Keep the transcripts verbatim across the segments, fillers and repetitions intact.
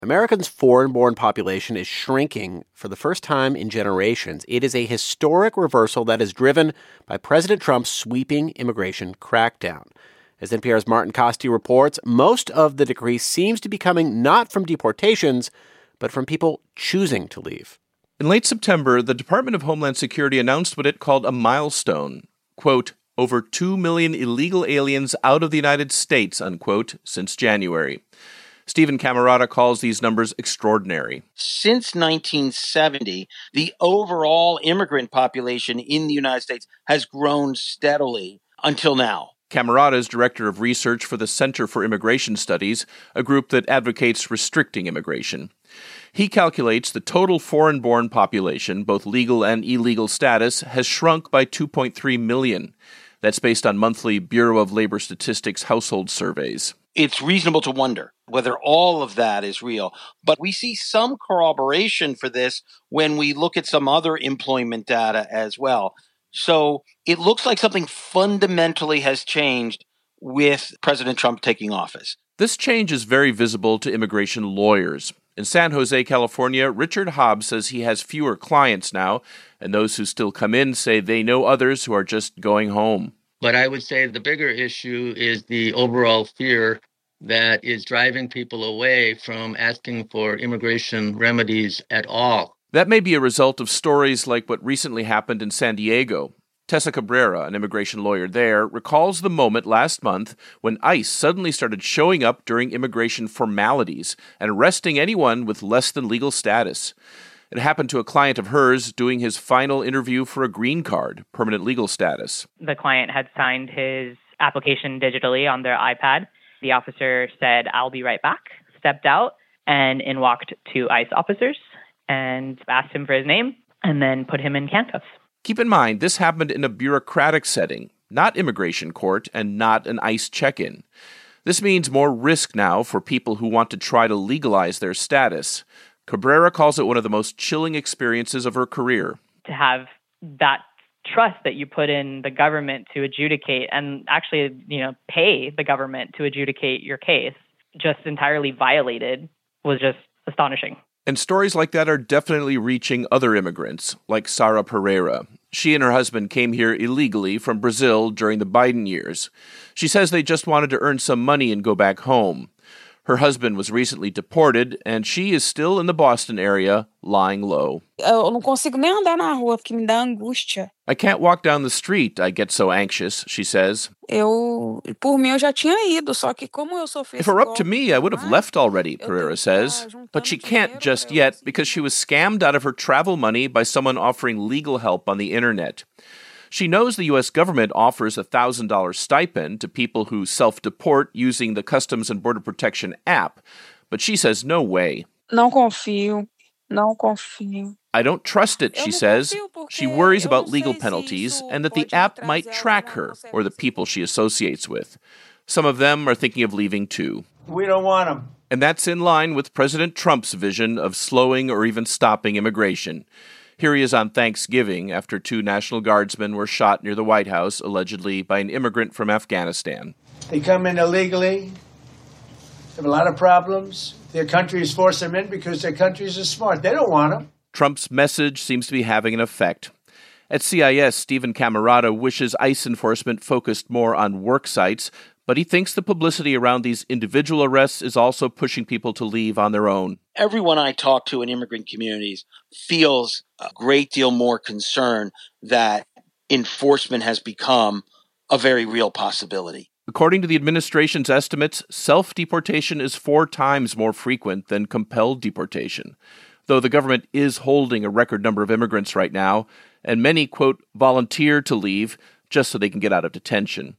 Americans' foreign-born population is shrinking for the first time in generations. It is a historic reversal that is driven by President Trump's sweeping immigration crackdown. As N P R's Martin Kaste reports, most of the decrease seems to be coming not from deportations, but from people choosing to leave. In late September, the Department of Homeland Security announced what it called a milestone. Quote, over two million illegal aliens out of the United States, unquote, since January. Stephen Camarota calls these numbers extraordinary. Since nineteen seventy, the overall immigrant population in the United States has grown steadily until now. Camarota is director of research for the Center for Immigration Studies, a group that advocates restricting immigration. He calculates the total foreign-born population, both legal and illegal status, has shrunk by two point three million. That's based on monthly Bureau of Labor Statistics household surveys. It's reasonable to wonder whether all of that is real. But we see some corroboration for this when we look at some other employment data as well. So it looks like something fundamentally has changed with President Trump taking office. This change is very visible to immigration lawyers. In San Jose, California, Richard Hobbs says he has fewer clients now, and those who still come in say they know others who are just going home. But I would say the bigger issue is the overall fear that is driving people away from asking for immigration remedies at all. That may be a result of stories like what recently happened in San Diego. Tessa Cabrera, an immigration lawyer there, recalls the moment last month when ICE suddenly started showing up during immigration formalities and arresting anyone with less than legal status. It happened to a client of hers doing his final interview for a green card, permanent legal status. The client had signed his application digitally on their iPad. The officer said, "I'll be right back," stepped out, and in walked two ICE officers and asked him for his name and then put him in handcuffs. Keep in mind, this happened in a bureaucratic setting, not immigration court and not an ICE check-in. This means more risk now for people who want to try to legalize their status. Cabrera calls it one of the most chilling experiences of her career. To have that trust that you put in the government to adjudicate and actually, you know, pay the government to adjudicate your case just entirely violated was just astonishing. And stories like that are definitely reaching other immigrants, like Sara Pereira. She and her husband came here illegally from Brazil during the Biden years. She says they just wanted to earn some money and go back home. Her husband was recently deported, and she is still in the Boston area, lying low. Eu não consigo nem andar na rua, porque me dá angústia. I can't walk down the street, I get so anxious, she says. Eu, por mim, eu já tinha ido, só que como eu sofri. If it were up to me, I would have left already, Pereira says. But she can't just yet because she was scammed out of her travel money by someone offering legal help on the internet. She knows the U S government offers a one thousand dollars stipend to people who self-deport using the Customs and Border Protection app, but she says no way. Não confio, não confio. I don't trust it, she says. She worries about legal penalties and that the app might track her or the people she associates with. Some of them are thinking of leaving too. We don't want them. And that's in line with President Trump's vision of slowing or even stopping immigration. Here he is on Thanksgiving after two National Guardsmen were shot near the White House, allegedly by an immigrant from Afghanistan. They come in illegally, have a lot of problems. Their countries force them in because their countries are smart. They don't want them. Trump's message seems to be having an effect. At C I S, Stephen Camarota wishes ICE enforcement focused more on work sites, but he thinks the publicity around these individual arrests is also pushing people to leave on their own. Everyone I talk to in immigrant communities feels a great deal more concern that enforcement has become a very real possibility. According to the administration's estimates, self-deportation is four times more frequent than compelled deportation. Though the government is holding a record number of immigrants right now, and many, quote, volunteer to leave just so they can get out of detention.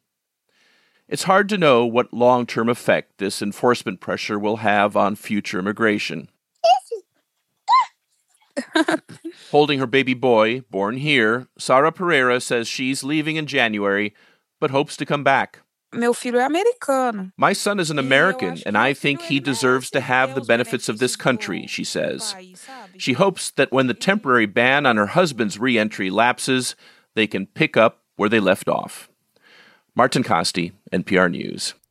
It's hard to know what long-term effect this enforcement pressure will have on future immigration. Holding her baby boy, born here, Sara Pereira says she's leaving in January, but hopes to come back. Meu filho é americano. My son is an American, and I think he deserves to have the benefits of this country, she says. She hopes that when the temporary ban on her husband's re-entry lapses, they can pick up where they left off. Martin Kaste, N P R News.